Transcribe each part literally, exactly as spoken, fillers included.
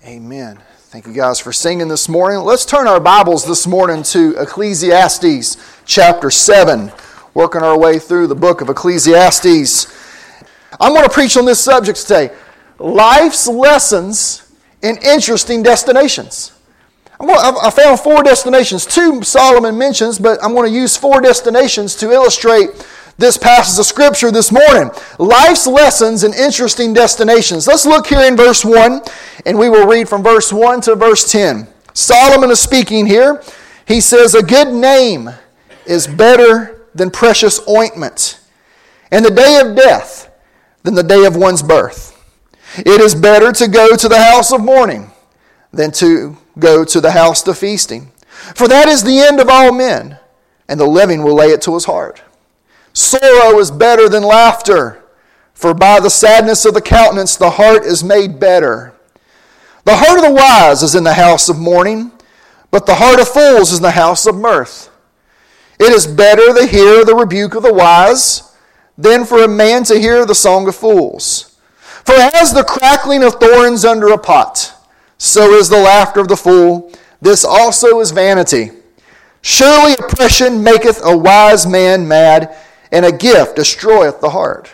Amen. Thank you guys for singing this morning. Let's turn our Bibles this morning to Ecclesiastes chapter seven. Working our way through the book of Ecclesiastes. I'm going to preach on this subject today. Life's lessons in interesting destinations. I'm going to, I found four destinations. Two Solomon mentions, but I'm going to use four destinations to illustrate this passage of Scripture this morning. Life's lessons in interesting destinations. Let's look here in verse one, and we will read from verse one to verse ten. Solomon is speaking here. He says, "A good name is better than precious ointment, and the day of death than the day of one's birth. It is better to go to the house of mourning than to go to the house of feasting. For that is the end of all men, and the living will lay it to his heart. Sorrow is better than laughter, for by the sadness of the countenance the heart is made better. The heart of the wise is in the house of mourning, but the heart of fools is in the house of mirth. It is better to hear the rebuke of the wise than for a man to hear the song of fools. For as the crackling of thorns under a pot, so is the laughter of the fool. This also is vanity. Surely oppression maketh a wise man mad, and a gift destroyeth the heart.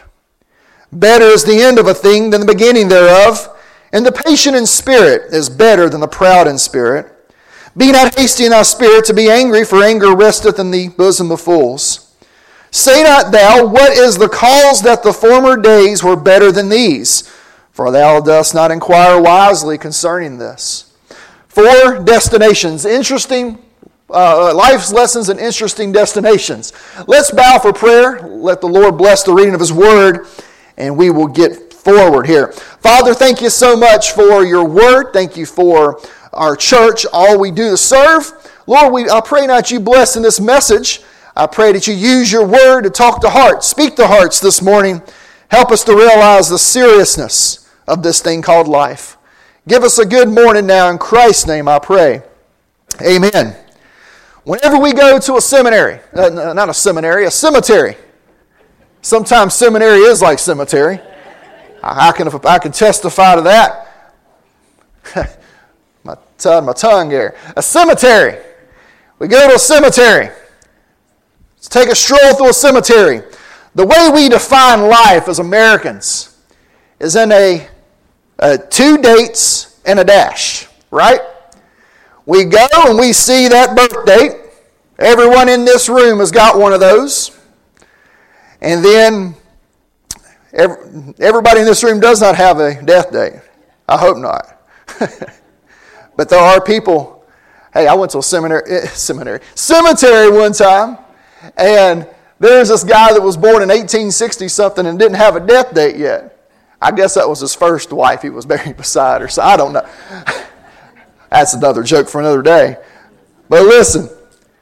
Better is the end of a thing than the beginning thereof, and the patient in spirit is better than the proud in spirit. Be not hasty in thy spirit to be angry, for anger resteth in the bosom of fools. Say not thou, what is the cause that the former days were better than these? For thou dost not inquire wisely concerning this." Four destinations, interesting Uh, life's lessons and interesting destinations. Let's bow for prayer. Let the Lord bless the reading of His Word, and we will get forward here. Father, thank you so much for your Word. Thank you for our church, all we do to serve. Lord, we, I pray that you bless in this message. I pray that you use your Word to talk to hearts, speak to hearts this morning. Help us to realize the seriousness of this thing called life. Give us a good morning now. In Christ's name I pray. Amen. Whenever we go to a seminary, uh, not a seminary, a cemetery. Sometimes seminary is like cemetery. I, I can I can testify to that. my, tongue, my tongue here. A cemetery. We go to a cemetery. Let's take a stroll through a cemetery. The way we define life as Americans is in a, a two dates and a dash, right? We go and we see that birth date. Everyone in this room has got one of those. And then every, everybody in this room does not have a death date. I hope not. But there are people. Hey, I went to a seminary, eh, seminary, cemetery one time, and there's this guy that was born in eighteen sixty something and didn't have a death date yet. I guess that was his first wife he was buried beside, or so. I don't know. That's another joke for another day. But listen,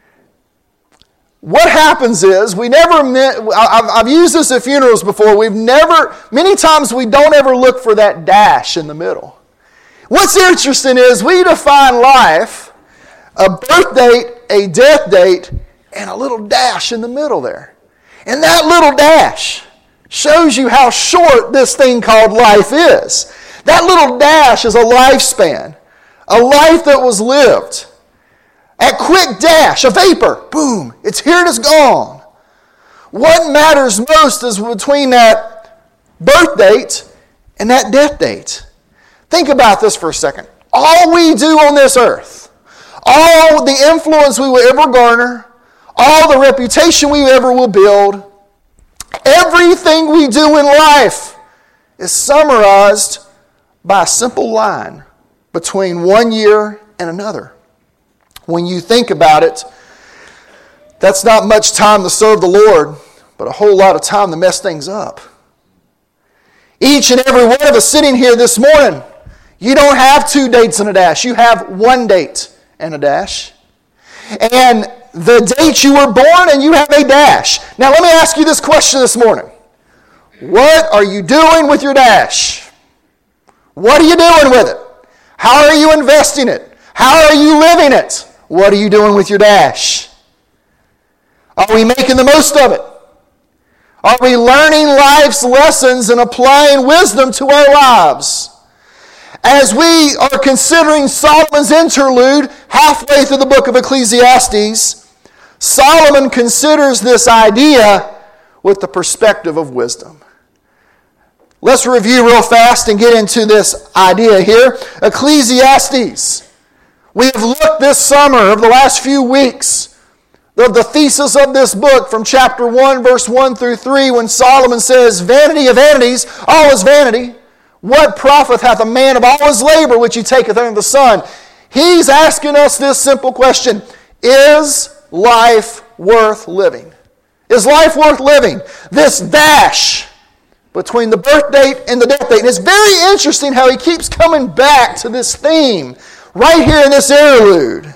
what happens is we never, I've, I've used this at funerals before, we've never, many times we don't ever look for that dash in the middle. What's interesting is we define life, a birth date, a death date, and a little dash in the middle there. And that little dash shows you how short this thing called life is. That little dash is a lifespan. A life that was lived. At quick dash, a vapor, boom, it's here and it's gone. What matters most is between that birth date and that death date. Think about this for a second. All we do on this earth, all the influence we will ever garner, all the reputation we ever will build, everything we do in life is summarized by a simple line between one year and another. When you think about it, that's not much time to serve the Lord, but a whole lot of time to mess things up. Each and every one of us sitting here this morning, you don't have two dates and a dash. You have one date and a dash. And the date you were born, and you have a dash. Now let me ask you this question this morning. What are you doing with your dash? What are you doing with it? How are you investing it? How are you living it? What are you doing with your dash? Are we making the most of it? Are we learning life's lessons and applying wisdom to our lives? As we are considering Solomon's interlude halfway through the book of Ecclesiastes, Solomon considers this idea with the perspective of wisdom. Let's review real fast and get into this idea here. Ecclesiastes. We have looked this summer, over the last few weeks, of the thesis of this book from chapter one, verse one through three, when Solomon says, "Vanity of vanities, all is vanity. What profit hath a man of all his labor which he taketh under the sun?" He's asking us this simple question: is life worth living? Is life worth living? This dash between the birth date and the death date. And it's very interesting how he keeps coming back to this theme right here in this interlude.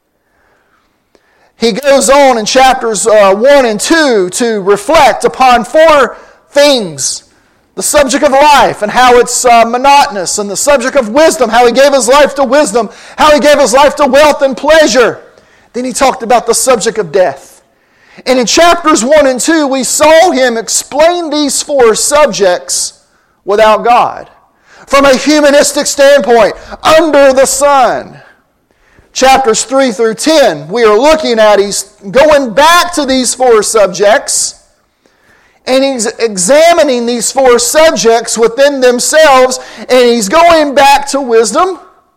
He goes on in chapters uh, one and two to reflect upon four things. The subject of life and how it's uh, monotonous, and the subject of wisdom, how he gave his life to wisdom, how he gave his life to wealth and pleasure. Then he talked about the subject of death. And in chapters one and two, we saw him explain these four subjects without God, from a humanistic standpoint, under the sun. Chapters three through ten, we are looking at, he's going back to these four subjects, and he's examining these four subjects within themselves, and he's going back to wisdom.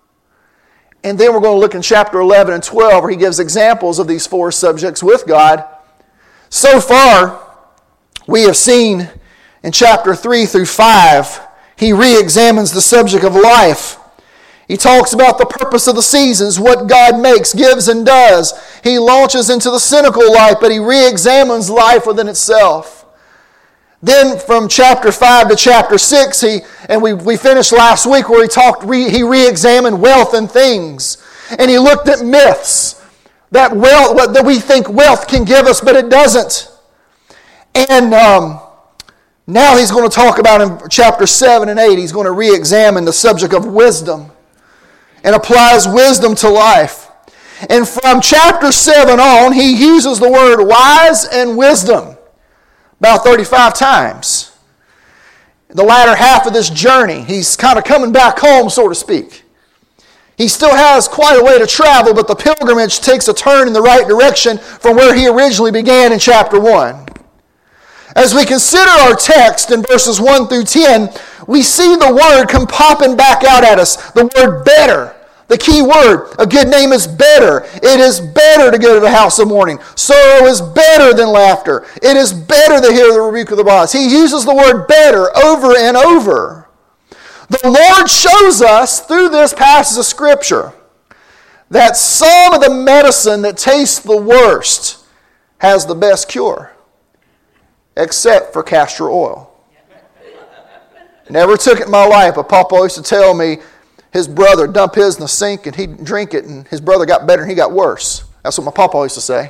And then we're going to look in chapter eleven and twelve, where he gives examples of these four subjects with God. So far, we have seen in chapter three through five, he re-examines the subject of life. He talks about the purpose of the seasons, what God makes, gives, and does. He launches into the cynical life, but he re-examines life within itself. Then from chapter five to chapter six, he and we, we finished last week where he talked, re, he re-examined wealth and things. And he looked at myths, that wealth, that we think wealth can give us, but it doesn't. And um, now he's going to talk about in chapter seven and eight, he's going to re-examine the subject of wisdom and applies wisdom to life. And from chapter seven on, he uses the word wise and wisdom about thirty-five times. The latter half of this journey, he's kind of coming back home, so to speak. He still has quite a way to travel, but the pilgrimage takes a turn in the right direction from where he originally began in chapter one. As we consider our text in verses one through ten, we see the word come popping back out at us. The word better. The key word, a good name is better. It is better to go to the house of mourning. Sorrow is better than laughter. It is better to hear the rebuke of the boss. He uses the word better over and over. The Lord shows us through this passage of Scripture that some of the medicine that tastes the worst has the best cure, except for castor oil. Never took it in my life, but Papa used to tell me his brother dump his in the sink and he'd drink it, and his brother got better and he got worse. That's what my Papa used to say.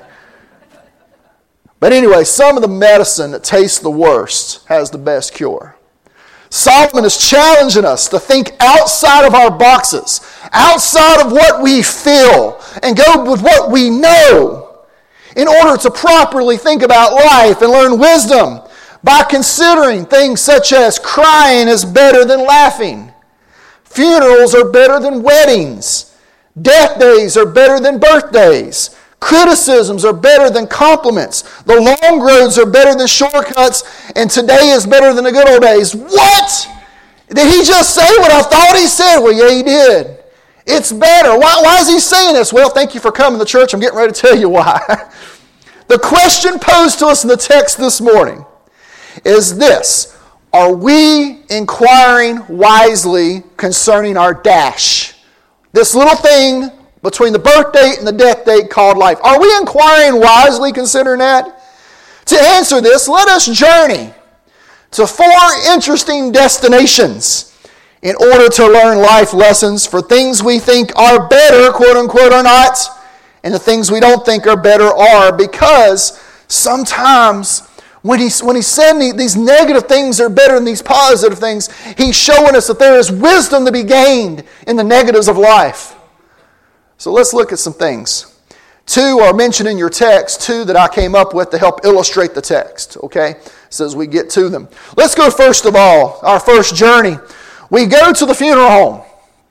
But anyway, some of the medicine that tastes the worst has the best cure. Solomon is challenging us to think outside of our boxes, outside of what we feel, and go with what we know in order to properly think about life and learn wisdom by considering things such as crying is better than laughing. Funerals are better than weddings. Death days are better than birthdays. Criticisms are better than compliments. The long roads are better than shortcuts. And today is better than the good old days. What? Did he just say what I thought he said? Well, yeah, he did. It's better. Why, why is he saying this? Well, thank you for coming to church. I'm getting ready to tell you why. The question posed to us in the text this morning is this. Are we inquiring wisely concerning our dash? This little thing between the birth date and the death date called life. Are we inquiring wisely considering that? To answer this, let us journey to four interesting destinations in order to learn life lessons for things we think are better, quote unquote, or not, and the things we don't think are better are, because sometimes When he's, when he's saying these negative things are better than these positive things, he's showing us that there is wisdom to be gained in the negatives of life. So let's look at some things. Two are mentioned in your text, two that I came up with to help illustrate the text, okay? So as we get to them. Let's go first of all, our first journey. We go to the funeral home.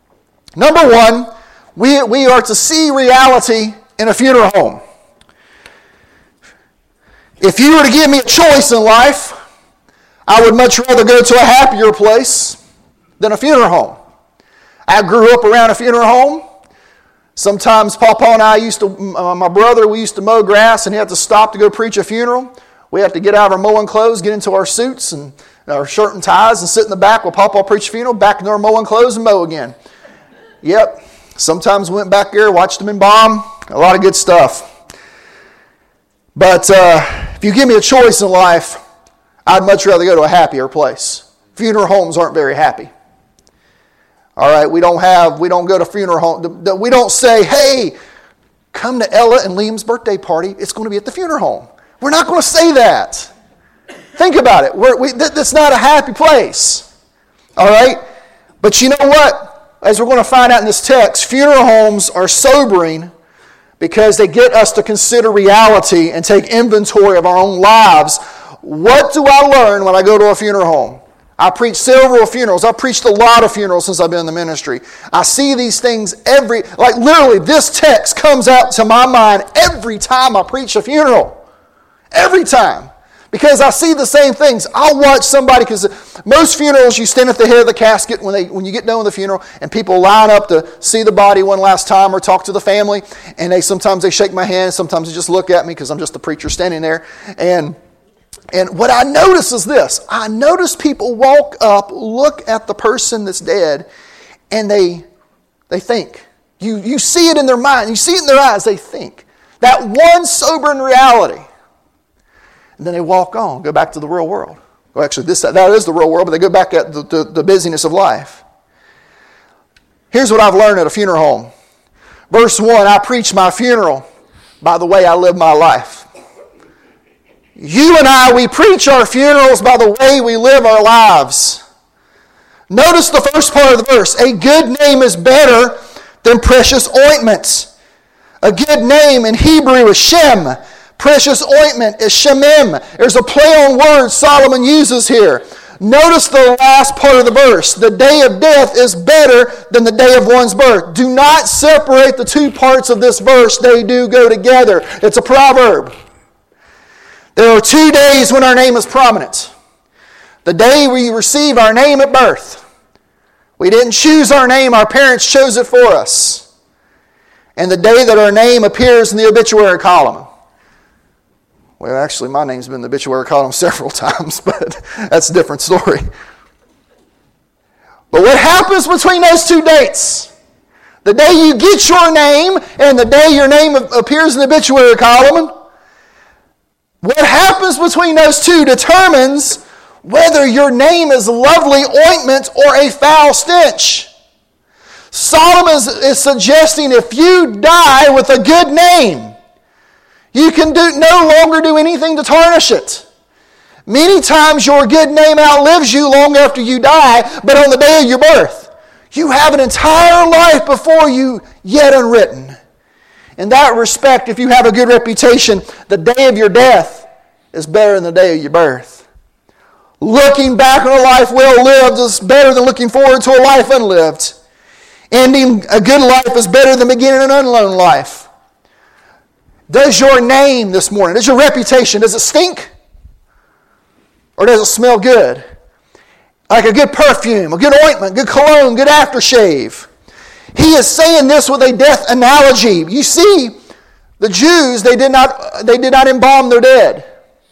Number one, we, we are to see reality in a funeral home. If you were to give me a choice in life, I would much rather go to a happier place than a funeral home. I grew up around a funeral home. Sometimes Papa and I used to, uh, my brother, we used to mow grass and he had to stop to go preach a funeral. We had to get out of our mowing clothes, get into our suits and our shirt and ties and sit in the back while Papa preached a funeral, back into our mowing clothes and mow again. Yep. Sometimes we went back there, watched them embalm. A lot of good stuff. But uh, if you give me a choice in life, I'd much rather go to a happier place. Funeral homes aren't very happy. All right, we don't have, we don't go to funeral home. We don't say, hey, come to Ella and Liam's birthday party. It's going to be at the funeral home. We're not going to say that. Think about it. We're, we, that's not a happy place. All right? But you know what? As we're going to find out in this text, funeral homes are sobering because they get us to consider reality and take inventory of our own lives. What do I learn when I go to a funeral home? I preach several funerals. I've preached a lot of funerals since I've been in the ministry. I see these things every, like literally this text comes out to my mind every time I preach a funeral. Every time. Because I see the same things. I'll watch somebody, because most funerals you stand at the head of the casket when they when you get done with the funeral, and people line up to see the body one last time or talk to the family, and they sometimes they shake my hand, sometimes they just look at me because I'm just the preacher standing there. And And what I notice is this. I notice people walk up, look at the person that's dead, and they they think. You, you see it in their mind. You see it in their eyes. They think. That one sobering reality. And then they walk on, go back to the real world. Well, actually, this that is the real world, but they go back at the, the, the busyness of life. Here's what I've learned at a funeral home. Verse one, I preach my funeral by the way I live my life. You and I, we preach our funerals by the way we live our lives. Notice the first part of the verse. A good name is better than precious ointments. A good name in Hebrew is Shem. Precious ointment is Shemim. There's a play on words Solomon uses here. Notice the last part of the verse. The day of death is better than the day of one's birth. Do not separate the two parts of this verse. They do go together. It's a proverb. There are two days when our name is prominent. The day we receive our name at birth. We didn't choose our name, our parents chose it for us. And the day that our name appears in the obituary column. Well, actually, my name's been in the obituary column several times, but that's a different story. But what happens between those two dates? The day you get your name and the day your name appears in the obituary column. What happens between those two determines whether your name is lovely ointment or a foul stench. Solomon is suggesting if you die with a good name, you can do, no longer do anything to tarnish it. Many times your good name outlives you long after you die, but on the day of your birth, you have an entire life before you yet unwritten. In that respect, if you have a good reputation, the day of your death is better than the day of your birth. Looking back on a life well lived is better than looking forward to a life unlived. Ending a good life is better than beginning an unknown life. Does your name this morning, does your reputation, does it stink? Or does it smell good? Like a good perfume, a good ointment, good cologne, good aftershave. He is saying this with a death analogy. You see, the Jews, they did not, they did not embalm their dead.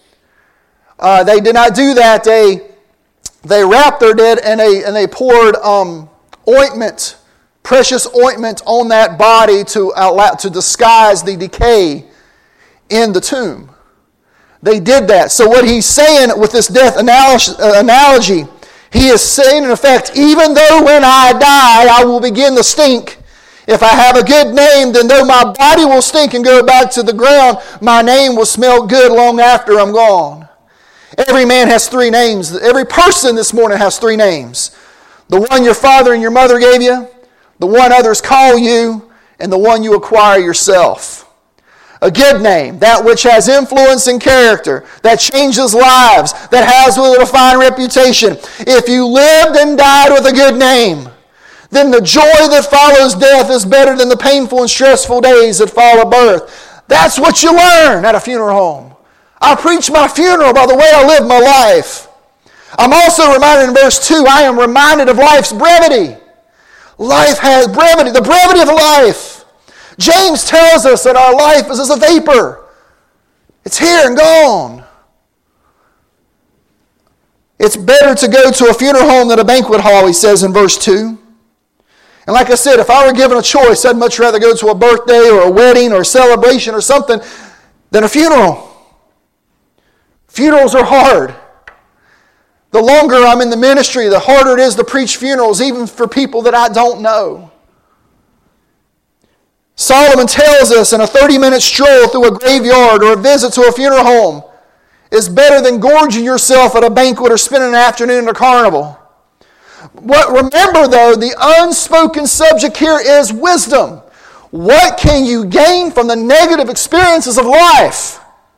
Uh, they did not do that. They, they wrapped their dead and they, and they poured um, ointment, precious ointment on that body to, allow, to disguise the decay in the tomb. They did that. So what he's saying with this death analogy, he is saying in effect, even though when I die, I will begin to stink. If I have a good name, then though my body will stink and go back to the ground, my name will smell good long after I'm gone. Every man has three names. Every person this morning has three names. The one your father and your mother gave you, the one others call you, and the one you acquire yourself. A good name, that which has influence and character, that changes lives, that has with it a fine reputation. If you lived and died with a good name, then the joy that follows death is better than the painful and stressful days that follow birth. That's what you learn at a funeral home. I preach my funeral by the way I live my life. I'm also reminded in verse two, I am reminded of life's brevity. Life has brevity, the brevity of life. James tells us that our life is as a vapor. It's here and gone. It's better to go to a funeral home than a banquet hall, he says in verse two. And like I said, if I were given a choice, I'd much rather go to a birthday or a wedding or a celebration or something than a funeral. Funerals are hard. The longer I'm in the ministry, the harder it is to preach funerals, even for people that I don't know. Solomon tells us in a thirty-minute stroll through a graveyard or a visit to a funeral home is better than gorging yourself at a banquet or spending an afternoon at a carnival. What, remember, though, the unspoken subject here is wisdom. What can you gain from the negative experiences of life?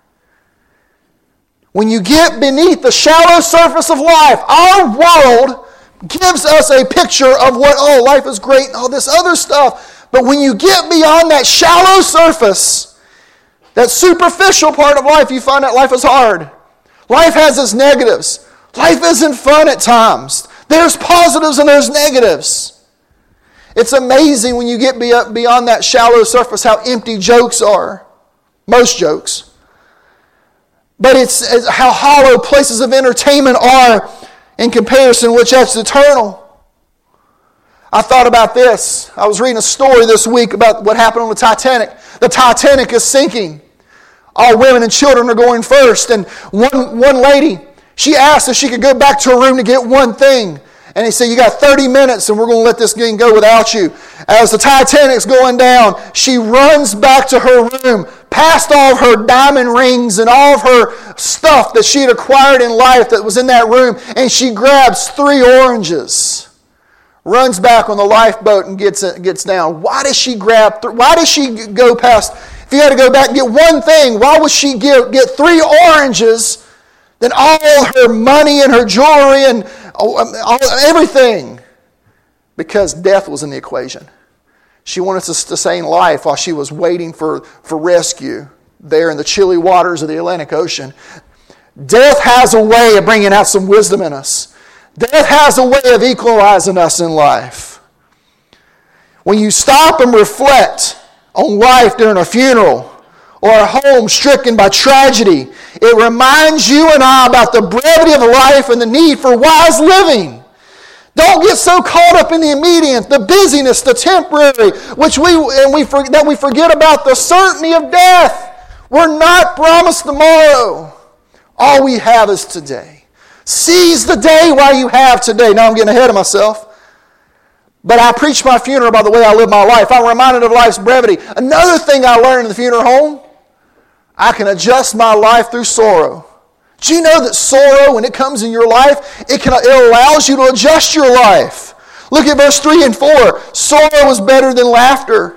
When you get beneath the shallow surface of life, our world gives us a picture of what, oh, life is great and all this other stuff. But when you get beyond that shallow surface, that superficial part of life, you find that life is hard. Life has its negatives. Life isn't fun at times. There's positives and there's negatives. It's amazing when you get beyond that shallow surface how empty jokes are. Most jokes. But it's how hollow places of entertainment are in comparison, which that's eternal. I thought about this. I was reading a story this week about what happened on the Titanic. The Titanic is sinking. All women and children are going first. And one, one lady, she asked if she could go back to her room to get one thing. And he said, you got thirty minutes and we're going to let this thing go without you. As the Titanic's going down, she runs back to her room, past all of her diamond rings and all of her stuff that she had acquired in life that was in that room, and she grabs three oranges, runs back on the lifeboat and gets gets down. Why does she grab, th- why does she go past, if you had to go back and get one thing, why would she get, get three oranges than all her money and her jewelry and all, everything? Because death was in the equation. She wanted us to stay in life while she was waiting for, for rescue there in the chilly waters of the Atlantic Ocean. Death has a way of bringing out some wisdom in us. Death has a way of equalizing us in life. When you stop and reflect on life during a funeral or a home stricken by tragedy, it reminds you and I about the brevity of life and the need for wise living. Don't get so caught up in the immediate, the busyness, the temporary, which we and we that we forget about the certainty of death. We're not promised tomorrow. All we have is today. Seize the day while you have today. Now I'm getting ahead of myself. But I preach my funeral by the way I live my life. I'm reminded of life's brevity. Another thing I learned in the funeral home, I can adjust my life through sorrow. Do you know that sorrow, when it comes in your life, it, can, it allows you to adjust your life? Look at verse three and four. Sorrow is better than laughter.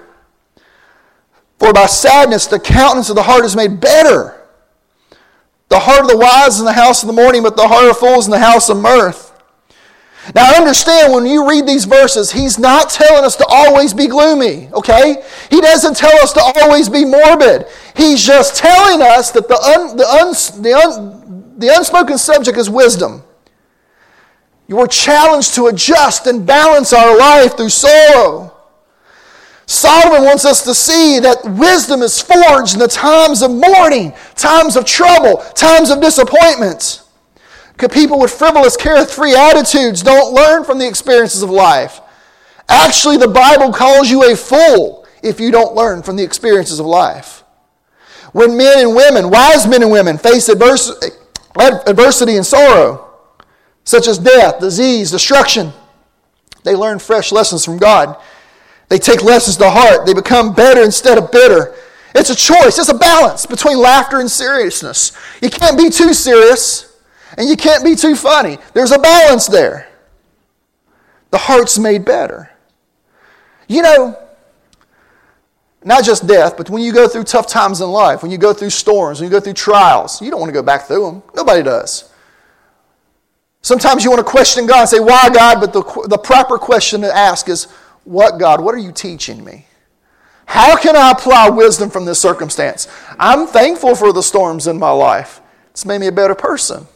For by sadness the countenance of the heart is made better. The heart of the wise is in the house of the mourning, but the heart of fools in the house of mirth. Now understand, when you read these verses, he's not telling us to always be gloomy, okay? He doesn't tell us to always be morbid. He's just telling us that the, un, the, un, the, un, the unspoken subject is wisdom. You are challenged to adjust and balance our life through sorrow. Solomon wants us to see that wisdom is forged in the times of mourning, times of trouble, times of disappointment. Because people with frivolous, carefree attitudes don't learn from the experiences of life. Actually, the Bible calls you a fool if you don't learn from the experiences of life. When men and women, wise men and women, face adversity, adversity and sorrow, such as death, disease, destruction, they learn fresh lessons from God. They take lessons to heart. They become better instead of bitter. It's a choice. It's a balance between laughter and seriousness. You can't be too serious, and you can't be too funny. There's a balance there. The heart's made better. You know, not just death, but when you go through tough times in life, when you go through storms, when you go through trials, you don't want to go back through them. Nobody does. Sometimes you want to question God and say, why God? But the, the proper question to ask is, what God? What are you teaching me? How can I apply wisdom from this circumstance? I'm thankful for the storms in my life. It's made me a better person.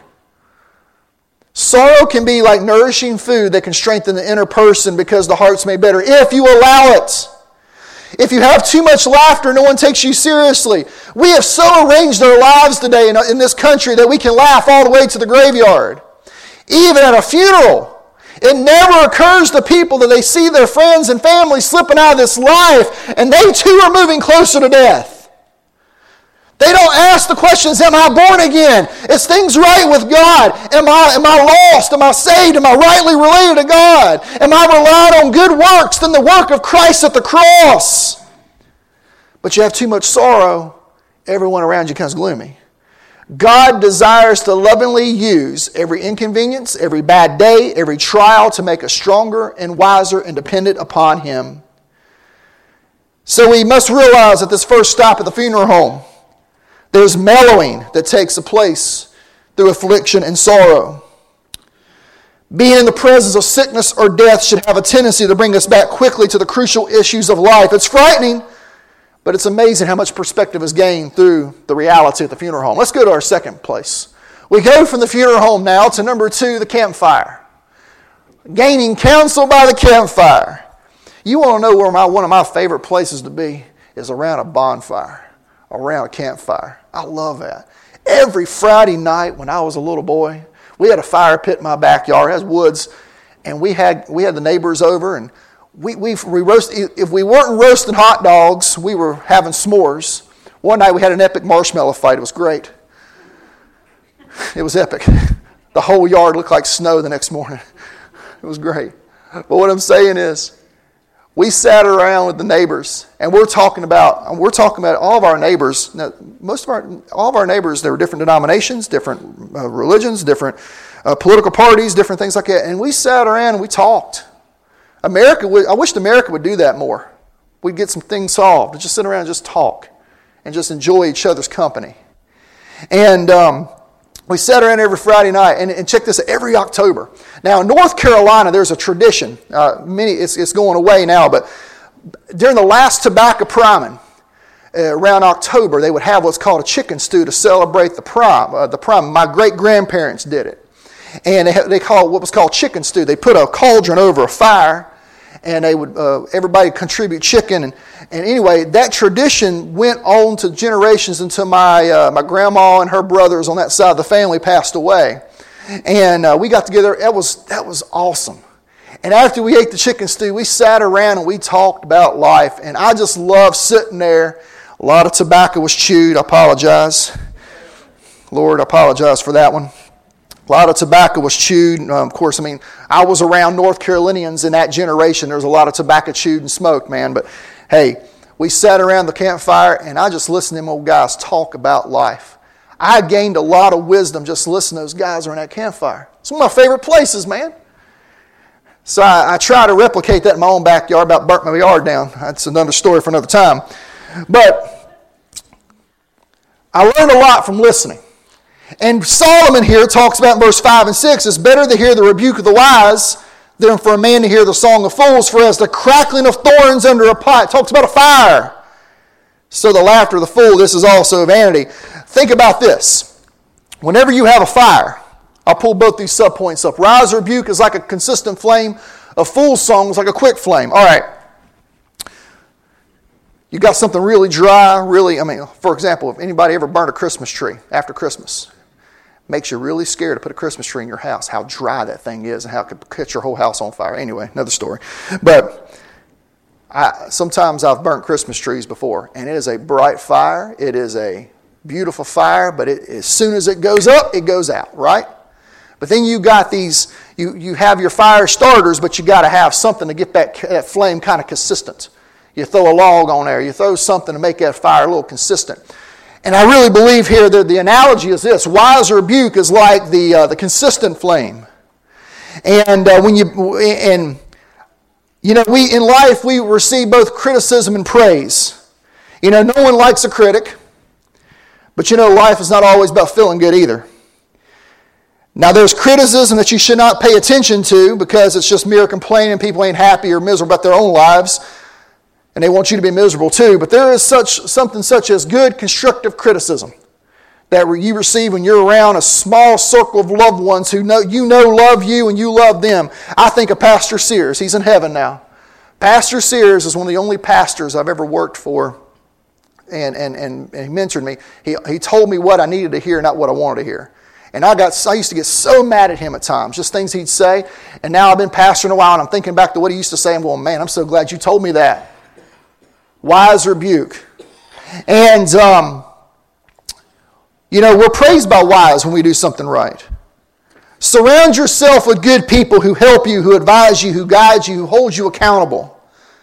Sorrow can be like nourishing food that can strengthen the inner person because the heart's made better if you allow it. If you have too much laughter, no one takes you seriously. We have so arranged our lives today in, in this country that we can laugh all the way to the graveyard. Even at a funeral. It never occurs to people that they see their friends and family slipping out of this life and they too are moving closer to death. They don't ask the questions, am I born again? Is things right with God? Am I, am I lost? Am I saved? Am I rightly related to God? Am I relying on good works than the work of Christ at the cross? But you have too much sorrow, everyone around you becomes gloomy. God desires to lovingly use every inconvenience, every bad day, every trial to make us stronger and wiser and dependent upon Him. So we must realize at this first stop at the funeral home, there's mellowing that takes place through affliction and sorrow. Being in the presence of sickness or death should have a tendency to bring us back quickly to the crucial issues of life. It's frightening, but it's amazing how much perspective is gained through the reality at the funeral home. Let's go to our second place. We go from the funeral home now to number two, the campfire. Gaining counsel by the campfire. You want to know where my, one of my favorite places to be is around a bonfire, around a campfire. I love that. Every Friday night when I was a little boy, we had a fire pit in my backyard. It has woods, and we had we had the neighbors over, and We, we, we roast, if we weren't roasting hot dogs, we were having s'mores. One night we had an epic marshmallow fight. It was great. It was epic. The whole yard looked like snow the next morning. It was great. But what I'm saying is, we sat around with the neighbors, and we're talking about, we're talking about all of our neighbors. Now, most of our, all of our neighbors, there were different denominations, different uh, religions, different uh, political parties, different things like that. And we sat around and we talked. America would, I wished America would do that more. We'd get some things solved. Just sit around and just talk and just enjoy each other's company. And um, we sat around every Friday night, and, and check this out, every October. Now in North Carolina, there's a tradition. Uh, many it's, it's going away now, but during the last tobacco priming, uh, around October, they would have what's called a chicken stew to celebrate the prime. Uh, the prime. My great grandparents did it. And they, they call it what was called chicken stew. They put a cauldron over a fire, and they would uh, everybody contribute chicken. And, and anyway, that tradition went on to generations until my uh, my grandma and her brothers on that side of the family passed away. And uh, we got together. That was that was awesome. And after we ate the chicken stew, we sat around and we talked about life. And I just loved sitting there. A lot of tobacco was chewed. I apologize. Lord, I apologize for that one. A lot of tobacco was chewed. Um, of course, I mean, I was around North Carolinians in that generation. There was a lot of tobacco chewed and smoked, man. But hey, we sat around the campfire, and I just listened to them old guys talk about life. I gained a lot of wisdom just listening to those guys around that campfire. It's one of my favorite places, man. So I, I try to replicate that in my own backyard. About burnt my yard down. That's another story for another time. But I learned a lot from listening. And Solomon here talks about in verse five and six, it's better to hear the rebuke of the wise than for a man to hear the song of fools. For as the crackling of thorns under a pot, talks about a fire, so the laughter of the fool, this is also vanity. Think about this. Whenever you have a fire, I'll pull both these subpoints up. Rise or rebuke is like a consistent flame. A fool's song is like a quick flame. All right. You got something really dry, really, I mean, for example, if anybody ever burned a Christmas tree after Christmas, makes you really scared to put a Christmas tree in your house, how dry that thing is and how it could catch your whole house on fire. Anyway, another story. But I, sometimes I've burnt Christmas trees before, and it is a bright fire. It is a beautiful fire, but it, as soon as it goes up, it goes out, right? But then you got these, you, you have your fire starters, but you got to have something to get that, that flame kind of consistent. You throw a log on there. You throw something to make that fire a little consistent. And I really believe here that the analogy is this. Wise or rebuke is like the uh, the consistent flame. And uh, when you and you know we in life we receive both criticism and praise. You know, no one likes a critic, but you know life is not always about feeling good either. Now there's criticism that you should not pay attention to because it's just mere complaining. People ain't happy or miserable about their own lives, and they want you to be miserable too. But there is such something such as good constructive criticism that you receive when you're around a small circle of loved ones who know you know love you and you love them. I think of Pastor Sears. He's in heaven now. Pastor Sears is one of the only pastors I've ever worked for, and and and, and he mentored me. He he told me what I needed to hear, not what I wanted to hear. And I got I used to get so mad at him at times, just things he'd say. And now I've been pastoring a while, and I'm thinking back to what he used to say. I'm going, man, I'm so glad you told me that. Wise rebuke. And, um, you know, we're praised by wise when we do something right. Surround yourself with good people who help you, who advise you, who guide you, who hold you accountable.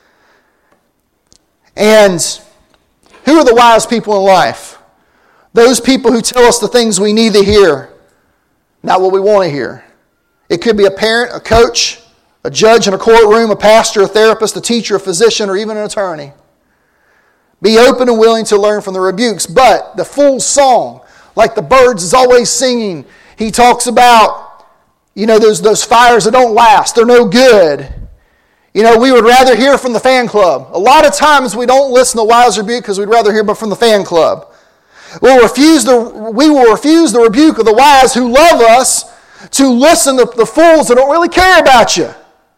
And who are the wise people in life? Those people who tell us the things we need to hear, not what we want to hear. It could be a parent, a coach, a judge in a courtroom, a pastor, a therapist, a teacher, a physician, or even an attorney. Be open and willing to learn from the rebukes. But the fool's song, like the birds is always singing, he talks about, you know, those, those fires that don't last. They're no good. You know, we would rather hear from the fan club. A lot of times we don't listen to wise rebuke because we'd rather hear from the fan club. We'll refuse the, we will refuse the rebuke of the wise who love us to listen to the fools that don't really care about you.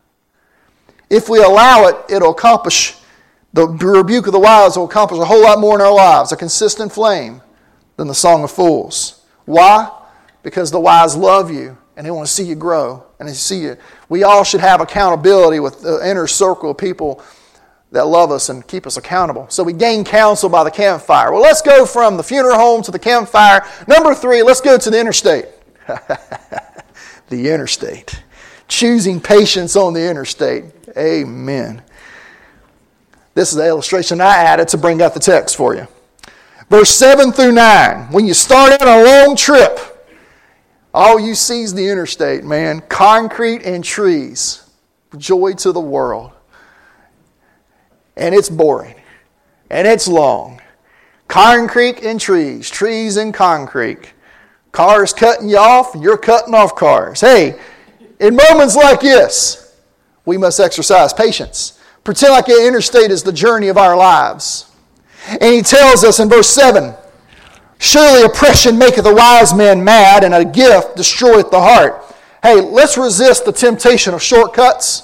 If we allow it, it'll accomplish, the rebuke of the wise will accomplish a whole lot more in our lives, a consistent flame, than the song of fools. Why? Because the wise love you and they want to see you grow and they see you. We all should have accountability with the inner circle of people that love us and keep us accountable. So we gain counsel by the campfire. Well, let's go from the funeral home to the campfire. Number three, let's go to the interstate. The interstate. Choosing patience on the interstate. Amen. This is the illustration I added to bring out the text for you. Verse seven through nine. When you start out on a long trip, all you see is the interstate, man. Concrete and trees. Joy to the world. And it's boring. And it's long. Concrete and trees. Trees and concrete. Cars cutting you off. You're cutting off cars. Hey, in moments like this, we must exercise patience. Pretend like the interstate is the journey of our lives. And he tells us in verse seven, surely oppression maketh a wise man mad, and a gift destroyeth the heart. Hey, let's resist the temptation of shortcuts.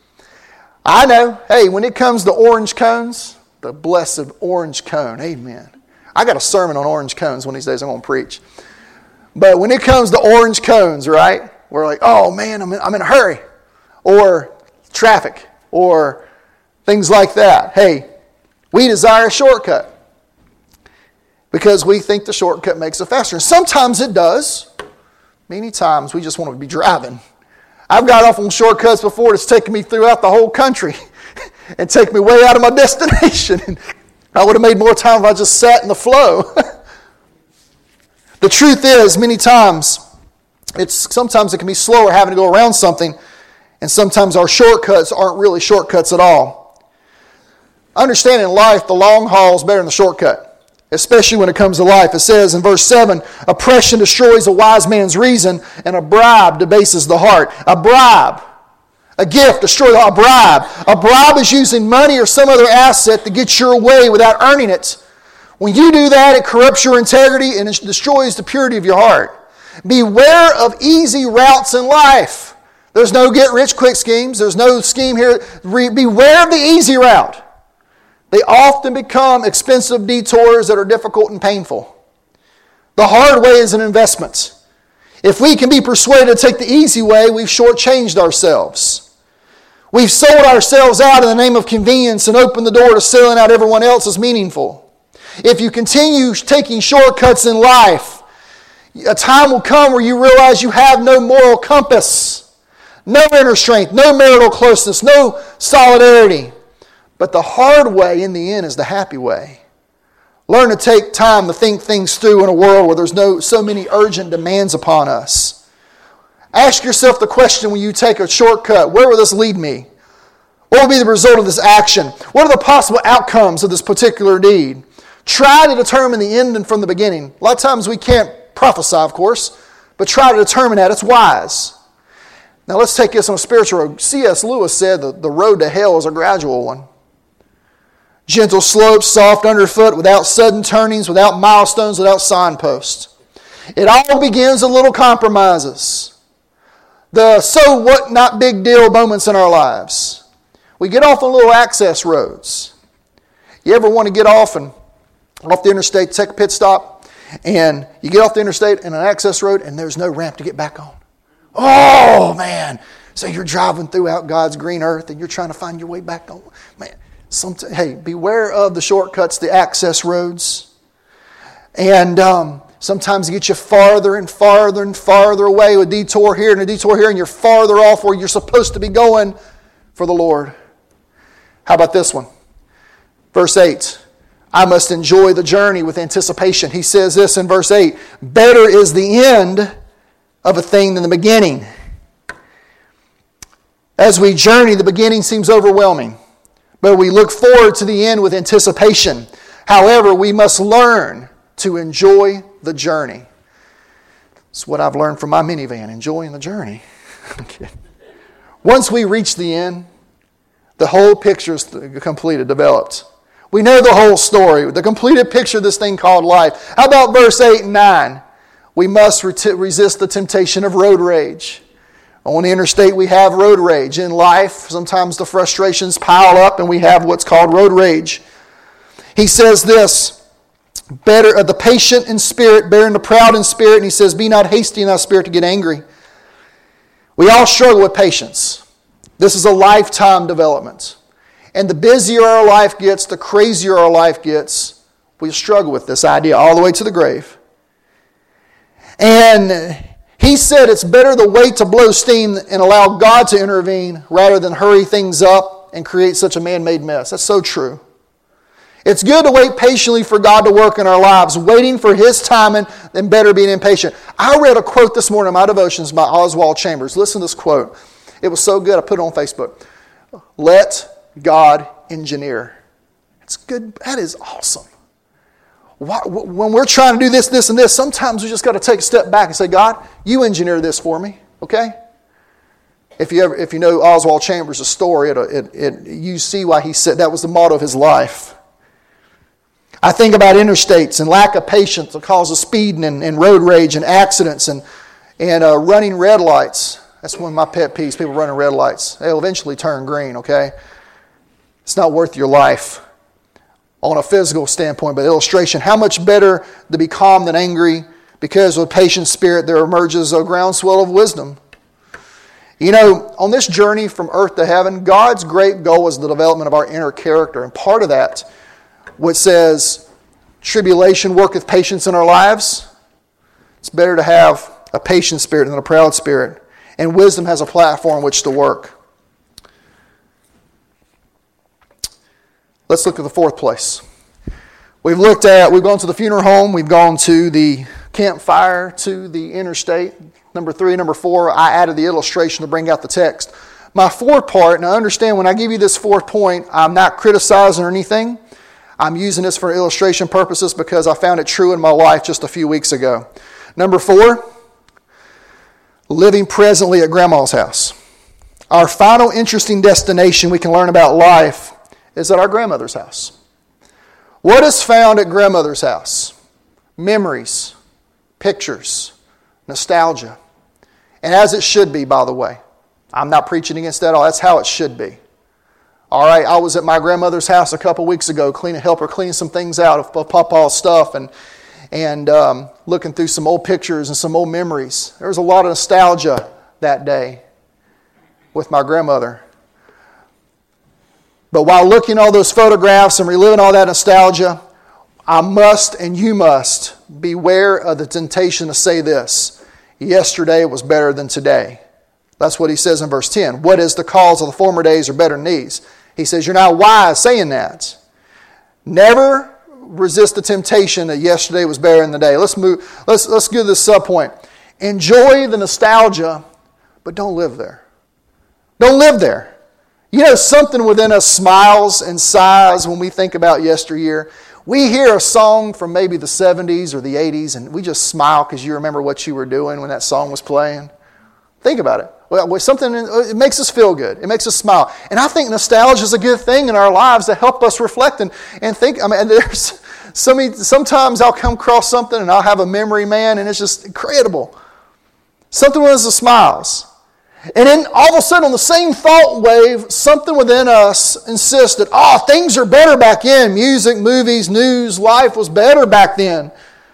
I know, hey, when it comes to orange cones, the blessed orange cone, amen. I got a sermon on orange cones one of these days I'm going to preach. But when it comes to orange cones, right, we're like, oh man, I'm in, I'm in a hurry. Or traffic, or things like that. Hey, we desire a shortcut because we think the shortcut makes it faster. And sometimes it does. Many times we just want to be driving. I've got off on shortcuts before that's taken me throughout the whole country and taken me way out of my destination. And I would have made more time if I just sat in the flow. The truth is, many times, it's sometimes it can be slower having to go around something, and sometimes our shortcuts aren't really shortcuts at all. Understand in life, the long haul is better than the shortcut, especially when it comes to life. It says in verse seven, oppression destroys a wise man's reason, and a bribe debases the heart. A bribe, a gift destroys a bribe. A bribe is using money or some other asset to get your way without earning it. When you do that, it corrupts your integrity and it destroys the purity of your heart. Beware of easy routes in life. There's no get-rich-quick schemes. There's no scheme here. Beware of the easy route. They often become expensive detours that are difficult and painful. The hard way is an investment. If we can be persuaded to take the easy way, we've shortchanged ourselves. We've sold ourselves out in the name of convenience and opened the door to selling out everyone else as meaningful. If you continue taking shortcuts in life, a time will come where you realize you have no moral compass, no inner strength, no marital closeness, no solidarity. But the hard way in the end is the happy way. Learn to take time to think things through in a world where there's no so many urgent demands upon us. Ask yourself the question when you take a shortcut, where will this lead me? What will be the result of this action? What are the possible outcomes of this particular deed? Try to determine the end and from the beginning. A lot of times we can't prophesy, of course, but try to determine that. It's wise. Now let's take this on a spiritual road. C S Lewis said that the road to hell is a gradual one. Gentle slopes, soft underfoot, without sudden turnings, without milestones, without signposts. It all begins with little compromises. The so what not big deal moments in our lives. We get off on little access roads. You ever want to get off and off the interstate, take a pit stop, and you get off the interstate in an access road and there's no ramp to get back on? Oh, man. So you're driving throughout God's green earth and you're trying to find your way back on. Man, somet- hey, beware of the shortcuts, the access roads. And um, sometimes it gets you farther and farther and farther away, with a detour here and a detour here, and you're farther off where you're supposed to be going for the Lord. How about this one? Verse eight. I must enjoy the journey with anticipation. He says this in verse eight. Better is the end of a thing than the beginning. As we journey, the beginning seems overwhelming, but we look forward to the end with anticipation. However, we must learn to enjoy the journey. It's what I've learned from my minivan, enjoying the journey. Once we reach the end, the whole picture is completed, developed. We know the whole story, the completed picture of this thing called life. How about verse eight and nine? We must resist the temptation of road rage. On the interstate, we have road rage. In life, sometimes the frustrations pile up and we have what's called road rage. He says this, better uh, the patient in spirit, bearing the proud in spirit, and he says, be not hasty in thy spirit to get angry. We all struggle with patience. This is a lifetime development. And the busier our life gets, the crazier our life gets, we struggle with this idea all the way to the grave. And he said it's better to wait to blow steam and allow God to intervene rather than hurry things up and create such a man-made mess. That's so true. It's good to wait patiently for God to work in our lives. Waiting for His timing than better being impatient. I read a quote this morning in my devotions by Oswald Chambers. Listen to this quote. It was so good I put it on Facebook. Let God engineer. It's good. That is awesome. When we're trying to do this, this, and this, sometimes we just got to take a step back and say, God, you engineer this for me, okay? If you ever, if you know Oswald Chambers' story, it, it, it, you see why he said that was the motto of his life. I think about interstates and lack of patience that causes speeding and, and road rage and accidents and, and uh, running red lights. That's one of my pet peeves, people running red lights. They'll eventually turn green, okay? It's not worth your life. On a physical standpoint, but illustration, how much better to be calm than angry, because with patient spirit there emerges a groundswell of wisdom. You know, on this journey from earth to heaven, God's great goal is the development of our inner character. And part of that, what says, tribulation worketh patience in our lives, it's better to have a patient spirit than a proud spirit. And wisdom has a platform which to work. Let's look at the fourth place. We've looked at, we've gone to the funeral home, we've gone to the campfire, to the interstate. Number three, number four, I added the illustration to bring out the text. My fourth part, and I understand when I give you this fourth point, I'm not criticizing or anything. I'm using this for illustration purposes because I found it true in my life just a few weeks ago. Number four, living presently at Grandma's house. Our final interesting destination we can learn about life is at our grandmother's house. What is found at grandmother's house? Memories, pictures, nostalgia. And as it should be, by the way. I'm not preaching against that at all. That's how it should be. All right, I was at my grandmother's house a couple weeks ago, cleaning, help her clean some things out of, of Papa's stuff, and and um, looking through some old pictures and some old memories. There was a lot of nostalgia that day with my grandmother. But while looking at all those photographs and reliving all that nostalgia, I must and you must beware of the temptation to say this: yesterday was better than today. That's what he says in verse ten. What is the cause of the former days are better than these? He says, you're not wise saying that. Never resist the temptation that yesterday was better than the day. Let's move. Let's let's give this subpoint. Enjoy the nostalgia, but don't live there. Don't live there. You know, something within us smiles and sighs when we think about yesteryear. We hear a song from maybe the seventies or the eighties, and we just smile because you remember what you were doing when that song was playing. Think about it. Well, something, it makes us feel good. It makes us smile. And I think nostalgia is a good thing in our lives to help us reflect and, and think. I mean, there's so many, sometimes I'll come across something and I'll have a memory, man, and it's just incredible. Something with us that smiles. And then all of a sudden on the same thought wave, something within us insists that, oh, things are better back then. Music, movies, news, life was better back then.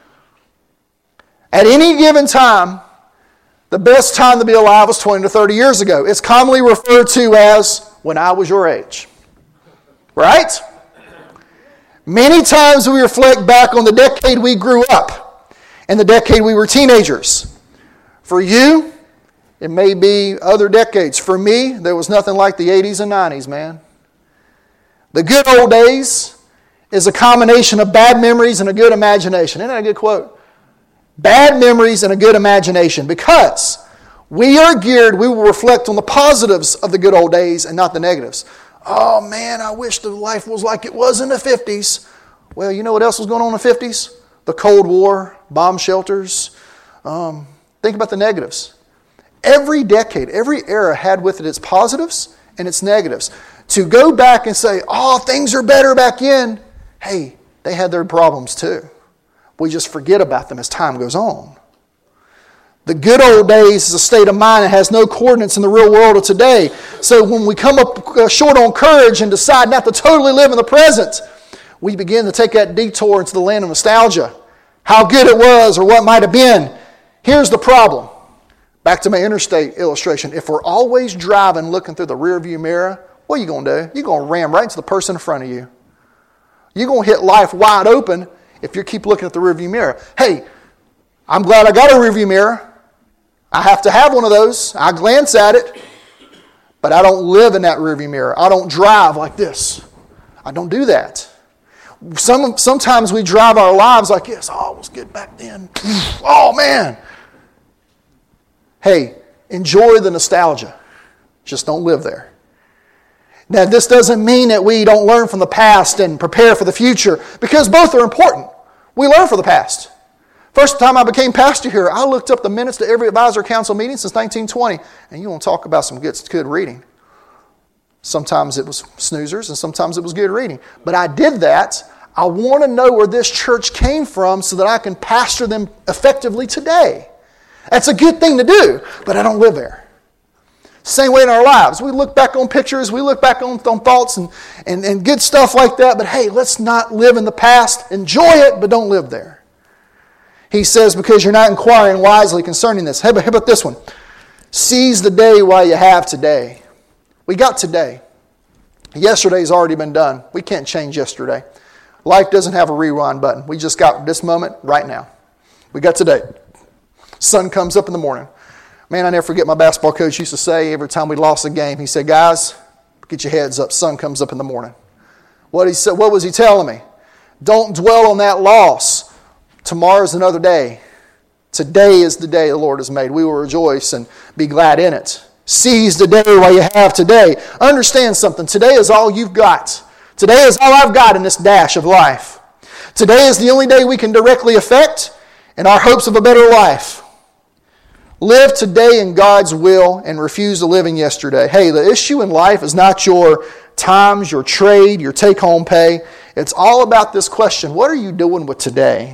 At any given time, the best time to be alive was twenty to thirty years ago. It's commonly referred to as when I was your age. Right? Many times we reflect back on the decade we grew up and the decade we were teenagers. For you, it may be other decades. For me, there was nothing like the eighties and nineties, man. The good old days is a combination of bad memories and a good imagination. Isn't that a good quote? Bad memories and a good imagination. Because we are geared, we will reflect on the positives of the good old days and not the negatives. Oh man, I wish the life was like it was in the fifties. Well, you know what else was going on in the fifties? The Cold War, bomb shelters. Um, think about the negatives. Every decade, every era had with it its positives and its negatives. To go back and say, oh, things are better back then. Hey, they had their problems too. We just forget about them as time goes on. The good old days is a state of mind that has no coordinates in the real world of today. So when we come up short on courage and decide not to totally live in the present, we begin to take that detour into the land of nostalgia. How good it was or what might have been. Here's the problem. Back to my interstate illustration. If we're always driving looking through the rearview mirror, what are you going to do? You're going to ram right into the person in front of you. You're going to hit life wide open if you keep looking at the rearview mirror. Hey, I'm glad I got a rearview mirror. I have to have one of those. I glance at it, but I don't live in that rearview mirror. I don't drive like this. I don't do that. Some, sometimes we drive our lives like this. Oh, it was good back then. Oh, man. Hey, enjoy the nostalgia. Just don't live there. Now, this doesn't mean that we don't learn from the past and prepare for the future, because both are important. We learn from the past. First time I became pastor here, I looked up the minutes to every advisory council meeting since nineteen twenty, and you want to talk about some good, good reading. Sometimes it was snoozers, and sometimes it was good reading. But I did that. I want to know where this church came from so that I can pastor them effectively today. That's a good thing to do, but I don't live there. Same way in our lives. We look back on pictures, we look back on, on thoughts and, and, and good stuff like that, but hey, let's not live in the past. Enjoy it, but don't live there. He says, because you're not inquiring wisely concerning this. How about this one? Seize the day while you have today. We got today. Yesterday's already been done. We can't change yesterday. Life doesn't have a rewind button. We just got this moment right now. We got today. Sun comes up in the morning. Man, I never forget my basketball coach used to say every time we lost a game, he said, guys, get your heads up. Sun comes up in the morning. What he said, what was he telling me? Don't dwell on that loss. Tomorrow's another day. Today is the day the Lord has made. We will rejoice and be glad in it. Seize the day while you have today. Understand something. Today is all you've got. Today is all I've got in this dash of life. Today is the only day we can directly affect in our hopes of a better life. Live today in God's will and refuse to live in yesterday. Hey, the issue in life is not your times, your trade, your take-home pay. It's all about this question. What are you doing with today?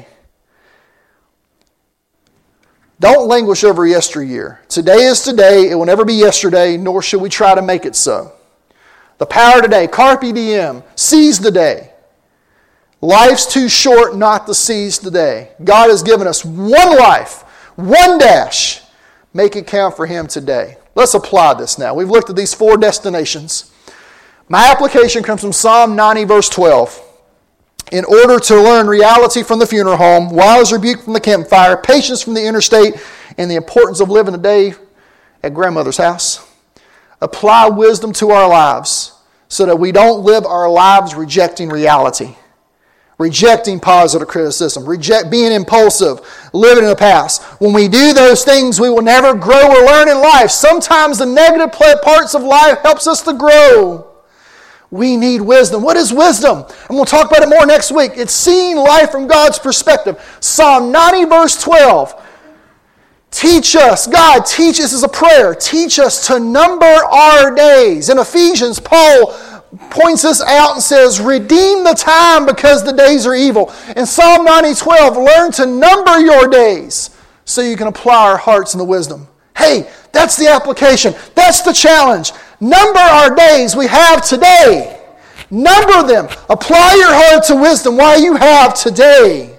Don't languish over yesteryear. Today is today. It will never be yesterday, nor should we try to make it so. The power today, carpe diem, seize the day. Life's too short not to seize the day. God has given us one life, one dash. Make it count for Him today. Let's apply this now. We've looked at these four destinations. My application comes from Psalm ninety, verse twelve. In order to learn reality from the funeral home, wise rebuke from the campfire, patience from the interstate, and the importance of living a day at grandmother's house, apply wisdom to our lives so that we don't live our lives rejecting reality, rejecting positive criticism, reject being impulsive, living in the past. When we do those things, we will never grow or learn in life. Sometimes the negative parts of life helps us to grow. We need wisdom. What is wisdom? And we'll talk about it more next week. It's seeing life from God's perspective. Psalm ninety, verse twelve. Teach us, God, teach us as a prayer. Teach us to number our days. In Ephesians, Paul points us out and says, redeem the time because the days are evil. In Psalm ninety, twelve, learn to number your days so you can apply our hearts in the wisdom. Hey, that's the application. That's the challenge. Number our days we have today. Number them. Apply your heart to wisdom while you have today.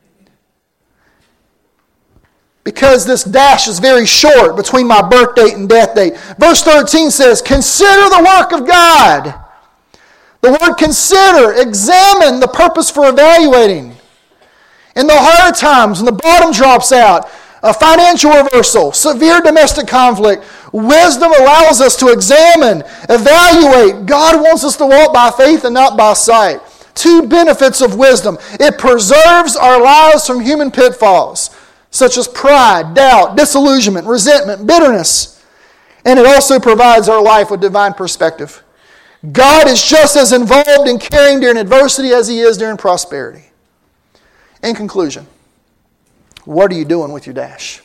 Because this dash is very short between my birth date and death date. Verse thirteen says, consider the work of God. The word consider, examine the purpose for evaluating. In the hard times, when the bottom drops out, a financial reversal, severe domestic conflict, wisdom allows us to examine, evaluate. God wants us to walk by faith and not by sight. Two benefits of wisdom. It preserves our lives from human pitfalls, such as pride, doubt, disillusionment, resentment, bitterness. And it also provides our life with divine perspective. God is just as involved in caring during adversity as He is during prosperity. In conclusion, what are you doing with your dash?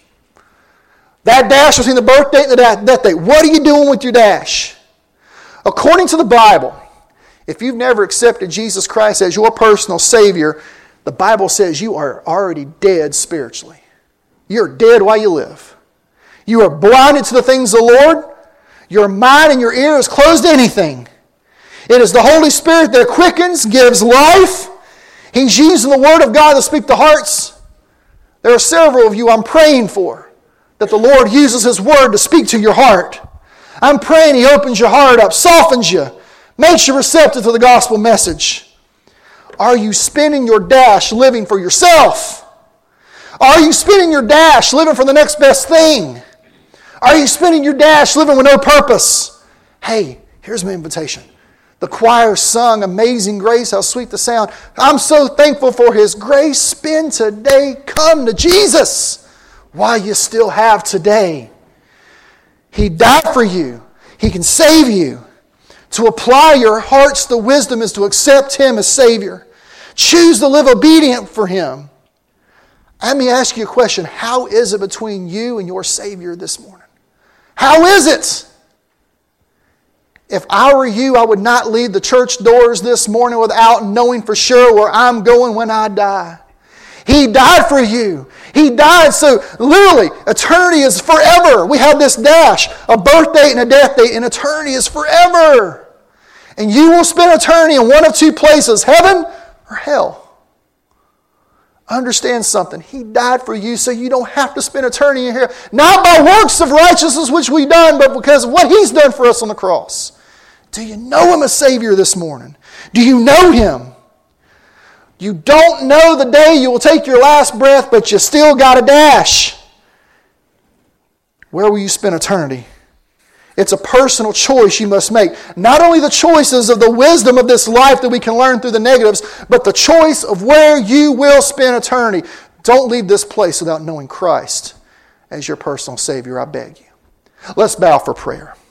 That dash between the birth date and the death date, what are you doing with your dash? According to the Bible, if you've never accepted Jesus Christ as your personal Savior, the Bible says you are already dead spiritually. You're dead while you live. You are blinded to the things of the Lord. Your mind and your ear is closed to anything. It is the Holy Spirit that quickens, gives life. He's using the Word of God to speak to hearts. There are several of you I'm praying for that the Lord uses His Word to speak to your heart. I'm praying He opens your heart up, softens you, makes you receptive to the gospel message. Are you spending your dash living for yourself? Are you spending your dash living for the next best thing? Are you spending your dash living with no purpose? Hey, here's my invitation. The choir sung Amazing Grace, how sweet the sound. I'm so thankful for His grace. Spend today, come to Jesus while you still have today. He died for you. He can save you. To apply your hearts to wisdom is to accept Him as Savior. Choose to live obedient for Him. Let me ask you a question. How is it between you and your Savior this morning? How is it? If I were you, I would not leave the church doors this morning without knowing for sure where I'm going when I die. He died for you. He died so literally eternity is forever. We have this dash, a birth date and a death date, and eternity is forever. And you will spend eternity in one of two places, heaven or hell. Understand something. He died for you so you don't have to spend eternity in here. Not by works of righteousness which we've done, but because of what He's done for us on the cross. Do you know Him as Savior this morning? Do you know Him? You don't know the day you will take your last breath, but you still got a dash. Where will you spend eternity? It's a personal choice you must make. Not only the choices of the wisdom of this life that we can learn through the negatives, but the choice of where you will spend eternity. Don't leave this place without knowing Christ as your personal Savior, I beg you. Let's bow for prayer.